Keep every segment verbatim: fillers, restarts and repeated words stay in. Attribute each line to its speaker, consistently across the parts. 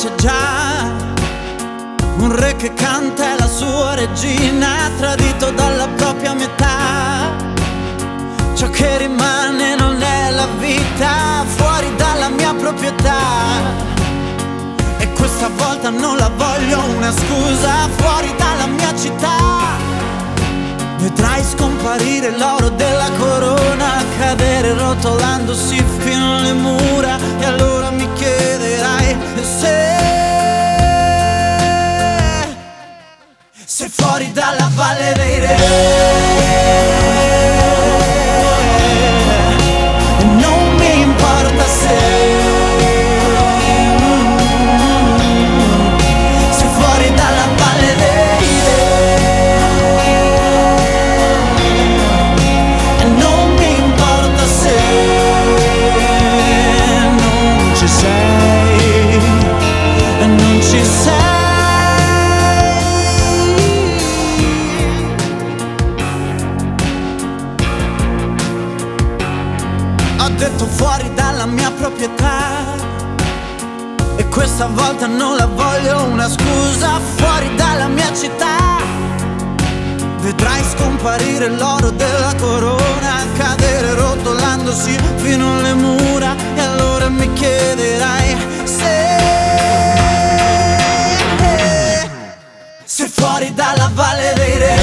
Speaker 1: c'è già un re che canta e la sua regina, tradito dalla propria metà. Ciò che rimane non è la vita, fuori dalla mia proprietà. E questa volta non la voglio una scusa, fuori dalla mia città. Vedrai scomparire l'oro della corona, cadere rotolandosi fino alle mura. E allora mi chiederai se sei fuori dalla valle dei re. E non mi importa se sei fuori dalla valle dei re. E non mi importa se non ci sei, e non ci sei. Ho detto fuori dalla mia proprietà, e questa volta non la voglio una scusa, fuori dalla mia città. Vedrai scomparire l'oro della corona, cadere rotolandosi fino alle mura. E allora mi chiederai se sei fuori dalla valle dei re.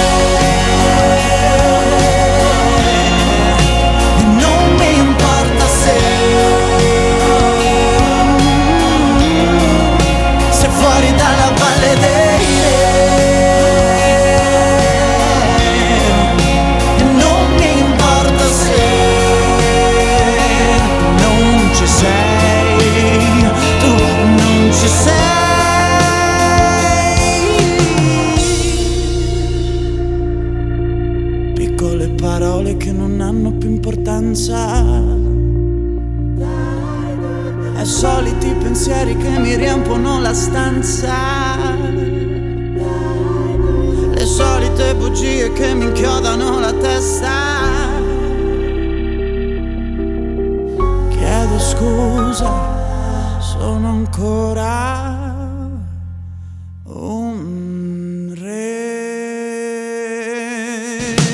Speaker 1: Fuori dalla valle dei re. E non mi importa se non ci sei, tu non ci sei. Piccole parole che non hanno più importanza, e soliti pensieri che mi riempono la stanza, le solite bugie che mi inchiodano la testa. Chiedo scusa, sono ancora un re.